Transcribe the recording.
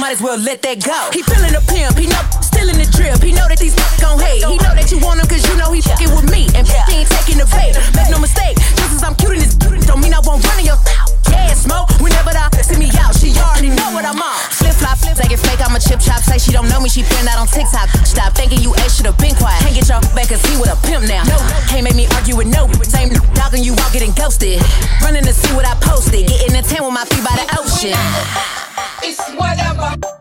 might as well let that go. He feeling a pimp, he know still in the drip. He know that these gon' hate. He know that you want him cause you know he fucking with me. And he ain't taking the bait. Make no mistake, just as I'm cute in this don't mean I won't run in your style. Yeah, smoke, whenever the see me out, she already know what I'm on. Flip flop, take it fake, I'm a chip chop. Say she don't know me, she been out on TikTok. Stop thinking you ain't should've been quiet. Can't get your back cause he with a pimp now. No, can't make me argue with no. Same dogging you out getting ghosted. Running to see what I posted. Getting a 10 with my feet by the ocean. It's whatever.